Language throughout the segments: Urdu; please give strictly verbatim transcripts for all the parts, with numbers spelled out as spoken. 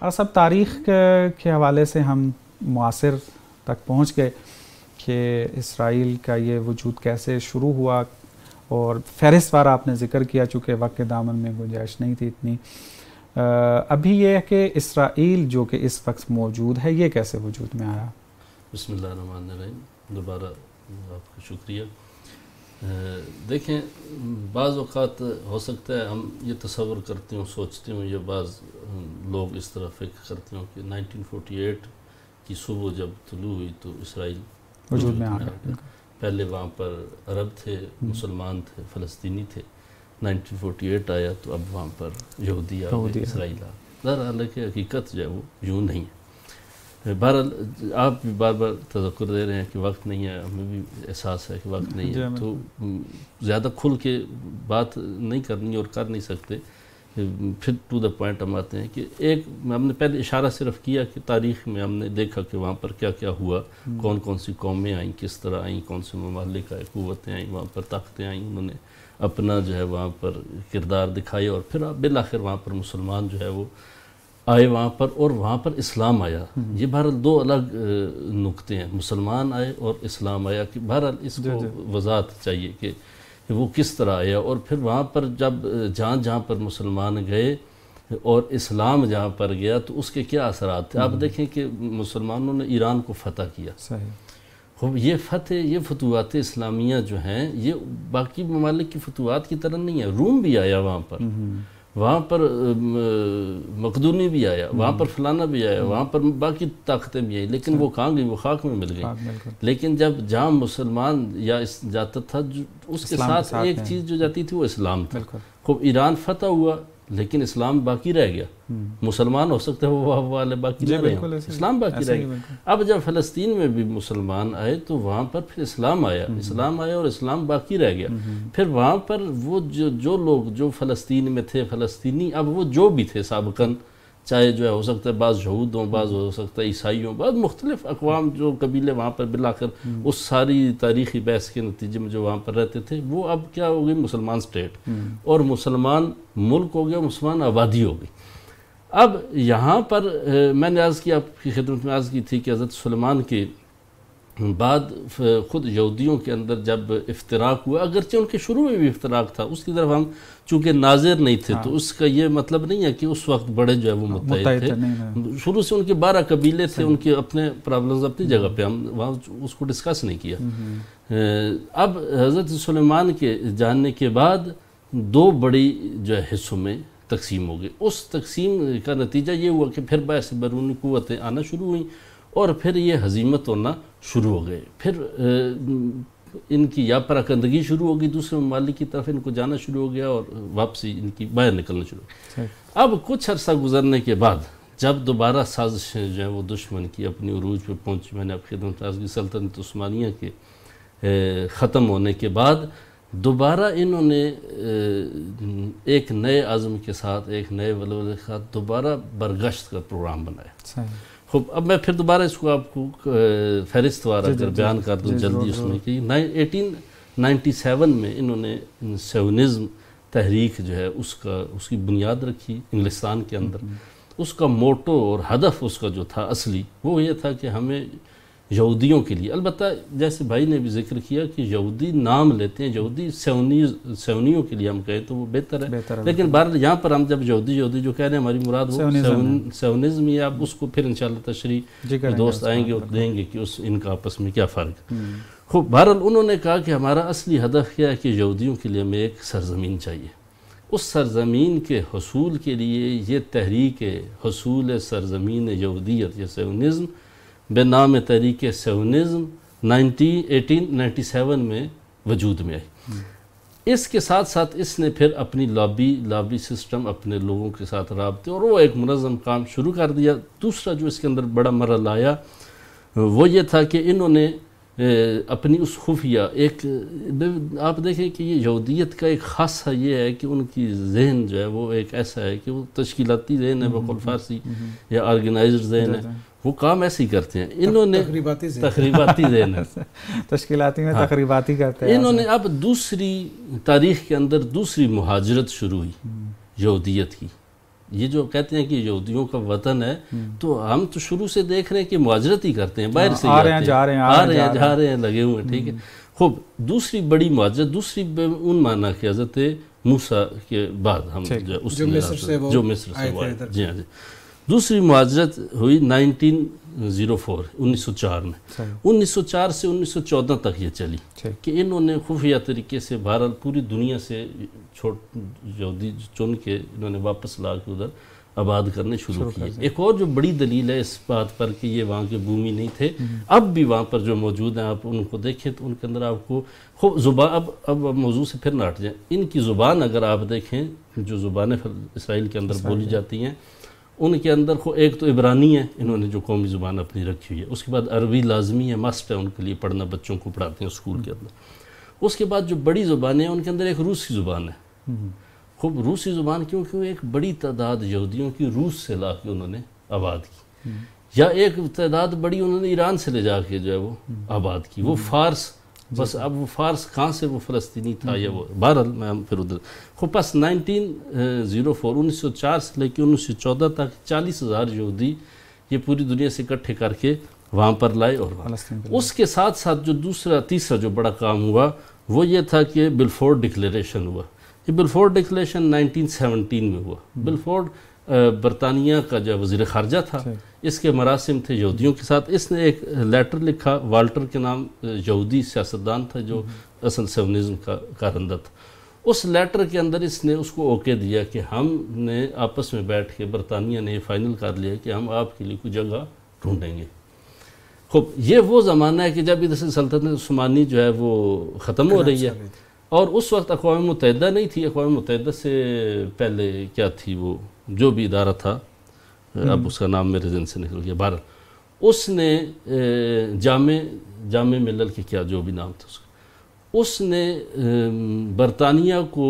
سب تاریخ کے حوالے سے ہم معاصر تک پہنچ گئے کہ اسرائیل کا یہ وجود کیسے شروع ہوا، اور فہرست وار آپ نے ذکر کیا چونکہ وقت کے دامن میں گنجائش نہیں تھی اتنی. ابھی یہ ہے کہ اسرائیل جو کہ اس وقت موجود ہے یہ کیسے وجود میں آیا؟ بسم اللہ الرحمن الرحیم. دوبارہ آپ کا شکریہ. دیکھیں، بعض اوقات ہو سکتا ہے ہم یہ تصور کرتے ہوں، سوچتے ہوں، یا بعض لوگ اس طرح فکر کرتے ہوں کہ نائنٹین فورٹی ایٹ کی صبح جب طلوع ہوئی تو اسرائیل وجود میں آ گیا. پہلے وہاں پر عرب تھے، مسلمان تھے، فلسطینی تھے. نائنٹین فورٹی ایٹ آیا تو اب وہاں پر یہودی آ گئے، اسرائیل آ. بہرحال کہ حقیقت جو ہے وہ یوں نہیں ہے. بہرحال آپ بھی بار بار تذکر دے رہے ہیں کہ وقت نہیں ہے، ہمیں بھی احساس ہے کہ وقت نہیں ہے، تو زیادہ کھل کے بات نہیں کرنی اور کر نہیں سکتے. پھر ٹو دا پوائنٹ ہم آتے ہیں کہ ایک ہم نے پہلے اشارہ صرف کیا کہ تاریخ میں ہم نے دیکھا کہ وہاں پر کیا کیا ہوا، کون کون سی قومیں آئیں، کس طرح آئیں، کون سے ممالک آئے، قوتیں آئیں، وہاں پر طاقتیں آئیں، انہوں نے اپنا جو ہے وہاں پر کردار دکھایا، اور پھر بالآخر وہاں پر مسلمان جو ہے وہ آئے وہاں پر، اور وہاں پر اسلام آیا. یہ بہرحال دو الگ نقطے ہیں، مسلمان آئے اور اسلام آیا، کہ بہرحال اس کو وضاحت چاہیے کہ وہ کس طرح آیا. اور پھر وہاں پر جب جہاں جہاں پر مسلمان گئے اور اسلام جہاں پر گیا تو اس کے کیا اثرات تھے. آپ دیکھیں کہ مسلمانوں نے ایران کو فتح کیا. خوب یہ فتح، یہ فتوحات اسلامیہ جو ہیں یہ باقی ممالک کی فتوحات کی طرح نہیں ہے. روم بھی آیا وہاں پر، وہاں پر مقدونی بھی آیا، وہاں پر فلانا بھی آیا، وہاں پر باقی طاقتیں بھی آئی، لیکن وہ کہاں گئی؟ وہ خاک میں مل گئی. لیکن جب جہاں مسلمان یا جاتا تھا اس کے ساتھ ایک چیز جو جاتی تھی وہ اسلام تھا. خوب ایران فتح ہوا لیکن اسلام باقی رہ گیا. مسلمان ہو سکتے ہیں وہ والے باقی نہ رہے، اسلام باقی رہ گیا. اب جب فلسطین میں بھی مسلمان آئے تو وہاں پر پھر اسلام آیا، اسلام آیا اور اسلام باقی رہ گیا. پھر وہاں پر وہ جو جو لوگ جو فلسطین میں تھے، فلسطینی، اب وہ جو بھی تھے سابقاً، چاہے جو ہے ہو سکتا ہے بعض یہود ہوں، بعض ہو سکتا ہے عیسائی ہوں، بعض مختلف اقوام جو قبیلے وہاں پر بالآخر اس ساری تاریخی بحث کے نتیجے میں جو وہاں پر رہتے تھے، وہ اب کیا ہو گئی؟ مسلمان سٹیٹ اور مسلمان ملک ہو گیا، مسلمان آبادی ہو گئی. اب یہاں پر میں نے عرض کی، آپ کی خدمت میں عرض کی تھی کہ حضرت سلیمان کے بعد خود یہودیوں کے اندر جب افتراق ہوا، اگرچہ ان کے شروع میں بھی افتراق تھا، اس کی طرف ہم چونکہ ناظر نہیں تھے تو اس کا یہ مطلب نہیں ہے کہ اس وقت بڑے جو ہے وہ متحد تھے. شروع سے ان کے بارہ قبیلے تھے، ان کے اپنے پرابلمز اپنی جگہ پہ، ہم وہاں اس کو ڈسکس نہیں کیا. اب حضرت سلیمان کے جاننے کے بعد دو بڑی جو ہے حصوں میں تقسیم ہو گئی. اس تقسیم کا نتیجہ یہ ہوا کہ پھر باعث بیرونی قوتیں آنا شروع ہوئیں اور پھر یہ ہزیمت ہونا شروع ہو گئے. پھر ان کی یا پراکندگی شروع ہو گئی، دوسرے ممالک کی طرف ان کو جانا شروع ہو گیا اور واپسی ان کی باہر نکلنا شروع ہو گئی. اب کچھ عرصہ گزرنے کے بعد جب دوبارہ سازشیں جو ہیں وہ دشمن کی اپنی عروج پہ پہنچی، میں نے آپ خدمت عرض کی، سلطنت عثمانیہ کے ختم ہونے کے بعد دوبارہ انہوں نے ایک نئے عزم کے ساتھ، ایک نئے ولولے کے ساتھ دوبارہ برگشت کا پروگرام بنایا. خوب، اب میں پھر دوبارہ اس کو آپ کو فہرست وار اگر بیان کر دوں جلدی اس میں کہ ایٹین نائنٹی سیون میں انہوں نے سیونزم تحریک جو ہے اس کا اس کی بنیاد رکھی انگلستان کے اندر. اس کا موٹو اور ہدف اس کا جو تھا اصلی وہ یہ تھا کہ ہمیں یہودیوں کے لیے، البتہ جیسے بھائی نے بھی ذکر کیا کہ یہودی نام لیتے ہیں، یہودی سیونی سیونیوں کے لیے ہم کہیں تو وہ بہتر ہے، لیکن بہرحال یہاں پر ہم جب یہودی یہودی جو کہہ رہے ہیں ہماری مراد وہ سیونزم ہی ہے. اب اس کو پھر انشاءاللہ تشریح دوست آئیں گے اور دیں گے کہ اس ان کا آپس میں کیا فرق. خوب، بہرحال انہوں نے کہا کہ ہمارا اصلی ہدف کیا ہے کہ یہودیوں کے لیے ہمیں ایک سرزمین چاہیے. اس سرزمین کے حصول کے لیے یہ تحریک حصول سرزمین یہودیت یا سیونزم بے نام تحریک سیونزم ایٹین نائنٹی سیون میں وجود میں آئی. اس کے ساتھ ساتھ اس نے پھر اپنی لابی لابی سسٹم، اپنے لوگوں کے ساتھ رابطے اور وہ ایک منظم کام شروع کر دیا. دوسرا جو اس کے اندر بڑا مرحلہ آیا وہ یہ تھا کہ انہوں نے اپنی اس خفیہ ایک، آپ دیکھیں کہ یہ یہودیت کا ایک خاصہ یہ ہے کہ ان کی ذہن جو ہے وہ ایک ایسا ہے کہ وہ تشکیلاتی ذہن ہے بقول فارسی یا آرگنائزڈ ذہن ہے، وہ کام ایسے ہی کرتے ہیں. انہوں نے تقریباتی ذہن ہے، تشکیلاتی میں تقریباتی کرتے ہیں. انہوں نے اب دوسری تاریخ کے اندر دوسری مہاجرت شروع ہوئی یہودیت کی. یہ جو کہتے ہیں کہ یہودیوں کا وطن ہے، تو ہم تو شروع سے دیکھ رہے ہیں کہ مہاجرت ہی کرتے ہیں، باہر سے آ رہے ہیں جا رہے ہیں آ رہے ہیں جا رہے ہیں لگے ہوئے ہیں، ٹھیک ہے. خوب دوسری بڑی مہاجرت، دوسری ان معنی کی حضرت موسیٰ کے بعد ہم جو مصر سے ہوئے، جی ہاں جی، دوسری مہاجرت ہوئی نائنٹین زیرو فور انیس سو چار میں. انیس سو چار سے انیس سو چودہ تک یہ چلی کہ انہوں نے خفیہ طریقے سے بہرحال پوری دنیا سے چھوٹ یہودی چن کے انہوں نے واپس لا کے ادھر آباد کرنے شروع کیے. ایک اور جو بڑی دلیل ہے اس بات پر کہ یہ وہاں کے بومی نہیں تھے، اب بھی وہاں پر جو موجود ہیں آپ ان کو دیکھیں تو ان کے اندر آپ کو خوب زبان، اب اب موضوع سے پھر نہ ہٹ جائیں، ان کی زبان اگر آپ دیکھیں جو زبانیں اسرائیل کے اندر بولی جاتی ہیں ان کے اندر خو ایک تو عبرانی ہے، انہوں نے جو قومی زبان اپنی رکھی ہوئی ہے، اس کے بعد عربی لازمی ہے، مسٹ ہے ان کے لیے پڑھنا، بچوں کو پڑھاتے ہیں اسکول کے اندر. اس کے بعد جو بڑی زبانیں ہیں ان کے اندر ایک روسی زبان ہے. خوب روسی زبان کیونکہ ایک بڑی تعداد یہودیوں کی روس سے لا کے انہوں نے آباد کی، یا ایک تعداد بڑی انہوں نے ایران سے لے جا کے جو ہے وہ آباد کی، وہ فارس. بس اب وہ فارس کہاں سے وہ فلسطینی تھا یا وہ بہرحال میں ہم پھر ادھر خوب پس نائنٹین زیرو فور انیس سو چار سے لے کے انیس سو چودہ تک چالیس ہزار یہودی یہ پوری دنیا سے اکٹھے کر کے وہاں پر لائے. اور اس کے ساتھ ساتھ جو دوسرا تیسرا جو بڑا کام ہوا وہ یہ تھا کہ بلفورڈ ڈکلیریشن ہوا. یہ بلفورڈ ڈکلیریشن نائنٹین سیونٹین میں ہوا. بلفورڈ برطانیہ کا جو وزیر خارجہ تھا، اس کے مراسم تھے یہودیوں کے ساتھ. اس نے ایک لیٹر لکھا، والٹر کے نام یہودی سیاستدان تھا جو اصل سیونزم کا کارندہ تھا. اس لیٹر کے اندر اس نے اس کو اوکے دیا کہ ہم نے آپس میں بیٹھ کے برطانیہ نے یہ فائنل کر لیا کہ ہم آپ کے لیے کوئی جگہ ڈھونڈیں گے. خوب یہ وہ زمانہ ہے کہ جب ادھر سے سلطنت عثمانی جو ہے وہ ختم ہو رہی ہے، اور اس وقت اقوام متحدہ نہیں تھی. اقوام متحدہ سے پہلے کیا تھی وہ جو بھی ادارہ تھا، اب اس کا نام میرے ذہن سے نکل گیا، بہرحال اس نے جامع جامع ملل کے کیا جو بھی نام تھا اس کا، اس نے برطانیہ کو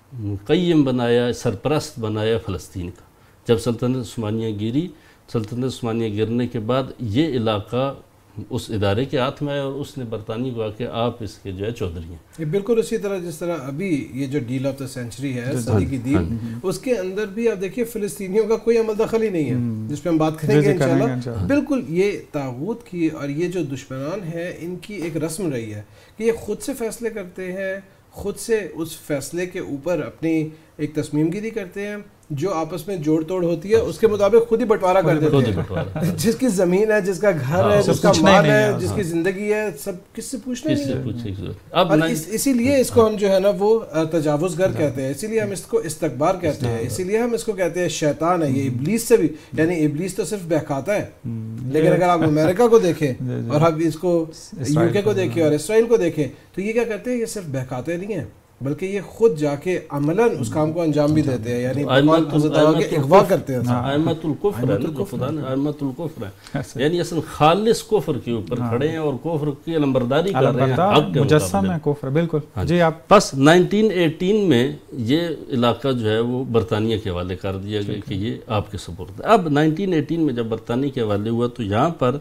قیم بنایا، سرپرست بنایا فلسطین کا. جب سلطنت عثمانیہ گری، سلطنت عثمانیہ گرنے کے بعد یہ علاقہ اس ادارے کے ہاتھ میں آیا اور اس نے برطانیہ کو آ کے آپ اس کے جو ہے چودھری ہیں. یہ بالکل اسی طرح جس طرح ابھی یہ جو ڈیل آف دا سینچری ہے، صدی کی ڈیل، اس کے اندر بھی آپ دیکھیے فلسطینیوں کا کوئی عمل دخل ہی نہیں ہے، جس پہ ہم بات کریں گے انشاءاللہ. بالکل یہ طاغوت کی اور یہ جو دشمنان ہیں ان کی ایک رسم رہی ہے کہ یہ خود سے فیصلے کرتے ہیں، خود سے اس فیصلے کے اوپر اپنی ایک تصمیم گیری کرتے ہیں، جو آپس میں جوڑ توڑ ہوتی ہے اس کے مطابق خود ہی بٹوارا کر دیتے ہیں. جس کی زمین ہے، جس کا گھر ہے، جس کا مال ہے، جس کی زندگی ہے، سب کس سے پوچھنا نہیں ہے. اور اسی لیے اس کو ہم جو ہے نا وہ تجاوز گر کہتے ہیں، اسی لیے ہم اس کو استکبار کہتے ہیں، اسی لیے ہم اس کو کہتے ہیں شیطان ہے. یہ ابلیس سے بھی، یعنی ابلیس تو صرف بہکاتا ہے، لیکن اگر آپ امریکہ کو دیکھیں اور آپ اس کو یو کے کو دیکھیں اور اسرائیل کو دیکھیں تو یہ کیا کرتے ہیں، یہ صرف بہکاتے نہیں ہیں بلکہ یہ خود جا کے عملاً اس کام کو انجام بھی دیتے ہیں، یعنی اغوا کرتے ہیں. ائمۃ الکفر ہے نا، خدا نے ائمۃ الکفر ہے، یعنی اصل خالص کفر کے اوپر کھڑے ہیں اور کفر کی علمبرداری کر رہے ہیں، حق کے مجسم ہے کفر. بالکل جی. آپ بس نائنٹین ایٹین میں یہ علاقہ جو ہے وہ برطانیہ کے حوالے کر دیا گیا کہ یہ آپ کے سپرد ہے. اب نائنٹین ایٹین میں جب برطانیہ کے حوالے ہوا تو یہاں پر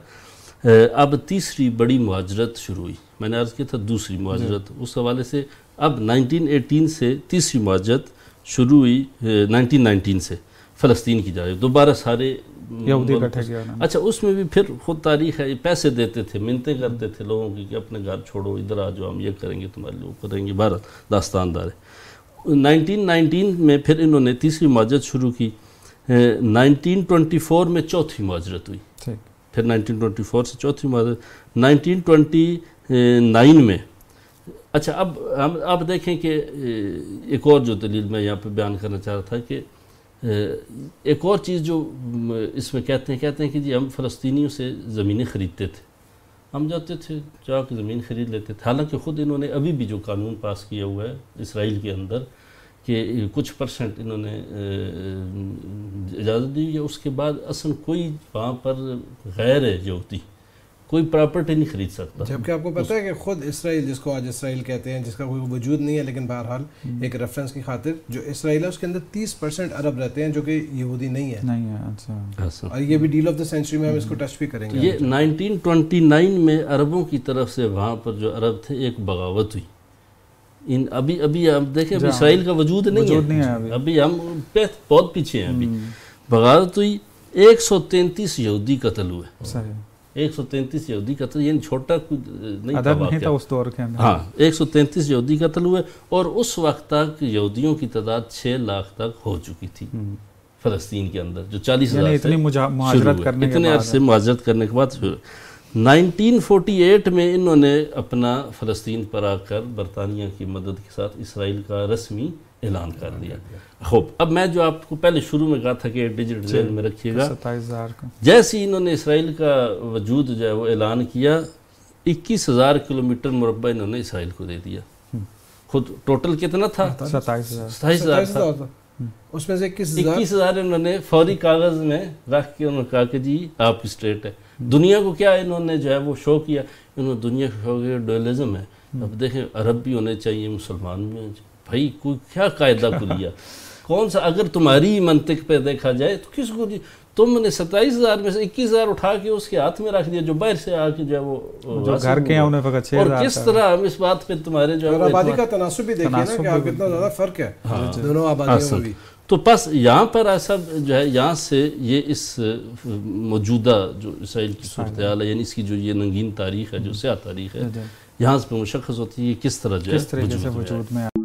اب تیسری بڑی مہاجرت شروع ہوئی. میں نے عرض کیا تھا دوسری مہاجرت، اس حوالے سے اب نائنٹین ایٹین سے تیسری مہاجرت شروع ہوئی نائنٹین نائنٹین سے فلسطین کی جانب. دوبارہ سارے یہودی اکٹھے کیا. اچھا اس میں بھی پھر خود تاریخ ہے، پیسے دیتے تھے، منتیں کرتے تھے لوگوں کی کہ اپنے گھر چھوڑو، ادھر آ جاؤ، ہم یہ کریں گے، تمہارے لوگ کریں گے. بارہ داستان دار ہے. نائنٹین نائنٹین میں پھر انہوں نے تیسری مہاجرت شروع کی. نائنٹین ٹوئنٹی فور میں چوتھی مہاجرت ہوئی. پھر نائنٹین ٹوئنٹی فور سے چوتھی مہاجرت. نائنٹین ٹوئنٹی نائن میں اچھا اب ہم آپ دیکھیں کہ ایک اور جو دلیل میں یہاں پہ بیان کرنا چاہ رہا تھا کہ ایک اور چیز جو اس میں کہتے ہیں کہتے ہیں کہ جی ہم فلسطینیوں سے زمینیں خریدتے تھے، ہم جاتے تھے جا کے زمین خرید لیتے تھے. حالانکہ خود انہوں نے ابھی بھی جو قانون پاس کیا ہوا ہے اسرائیل کے اندر کہ کچھ پرسنٹ انہوں نے اجازت دی ہے، اس کے بعد اصلا کوئی وہاں پر غیر ہے جو ہوتی کوئی پراپرٹی نہیں خرید سکتا. جبکہ آپ کو پتہ ہے کہ خود اسرائیل، جس کو آج اسرائیل کہتے ہیں، جس کا کوئی وجود نہیں ہے لیکن بہرحال ایک ریفرنس کی خاطر، جو اسرائیل ہے اس کے اندر تیس پرسنٹ عرب رہتے ہیں جو کہ یہودی نہیں ہے. نہیں ہے. اچھا. اور یہ بھی ڈیل آف دا سینچری میں ہم اس کو ٹچ بھی کریں گے. یہ نائنٹین ٹوئنٹی نائن میں عربوں کی طرف سے وہاں پر جو عرب تھے ایک بغاوت ہوئی. ان ابھی ابھی آپ دیکھیں ابھی اسرائیل کا وجود نہیں ہے، ابھی ہم بہت پیچھے ہیں. ابھی بغاوت ہوئی، ایک سو تینتیس یہودی قتل ہوئے، ایک سو تینتیس یہودی قتل، یعنی چھوٹا نہیں تھا اس دور کے اندر. ہاں ایک سو تینتیس یہودی قتل ہوئے، اور اس وقت تک یہودیوں کی تعداد چھ لاکھ تک ہو چکی تھی فلسطین کے اندر، جو چالیس ہزار سے مہاجرت کرنے اتنے عرصے مہاجرت کرنے کے بعد. نائنٹین فورٹی ایٹ میں انہوں نے اپنا فلسطین پر آ کر برطانیہ کی مدد کے ساتھ اسرائیل کا رسمی اعلان کر دیا. خوب، اب میں جو آپ کو پہلے شروع میں کہا تھا کہ ڈیجٹ ذہن میں رکھیے گا، جیسے ہی انہوں نے اسرائیل کا وجود جو ہے وہ اعلان کیا، اکیس ہزار کلومیٹر مربع انہوں نے اسرائیل کو دے دیا. خود ٹوٹل کتنا تھا؟ ستائیس ہزار تھا. اس میں سے اکیس ہزار انہوں نے فوری کاغذ میں رکھ کے انہوں نے کہا کہ جی آپ اسٹیٹ ہے. دنیا کو کیا انہوں نے جو ہے وہ شو کیا، انہوں نے دنیا کو شو کیا ڈویلزم ہے. اب دیکھیں عرب بھی ہونے چاہیے، مسلمان بھی ہونے چاہیے. بھائی کوئی کیا قاعدہ کلیہ کون سا؟ اگر تمہاری منطق پہ دیکھا جائے تو کس کو، تم نے ستائیس ہزار میں سے اکیس ہزار اٹھا کے اس کے ہاتھ میں رکھ دیا جو باہر سے آ کے جو ہے وہ گھر کے ہیں انہیں فقط چھ ہزار. اور کس طرح ہم اس بات پہ تمہارے جو ہے آبادی کا تناسب بھی دیکھیں نا کہ آپ کتنا زیادہ فرق ہے دونوں آبادیوں میں بھی. تو بس یہاں پر ایسا جو ہے، یہاں سے یہ اس موجودہ جو اسرائیل کی صورتحال ہے، یعنی اس کی جو یہ ننگین تاریخ ہے، جو سیاہ تاریخ ہے، یہاں سے مشخص ہوتی ہے کس طرح جو ہے وجود میں